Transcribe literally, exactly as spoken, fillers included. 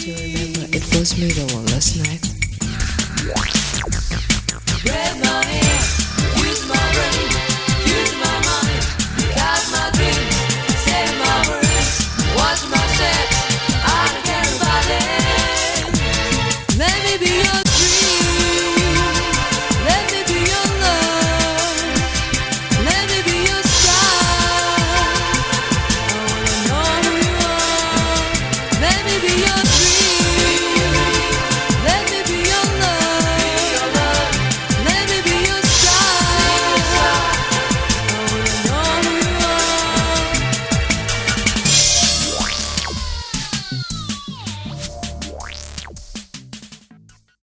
You remember it was me the one last night.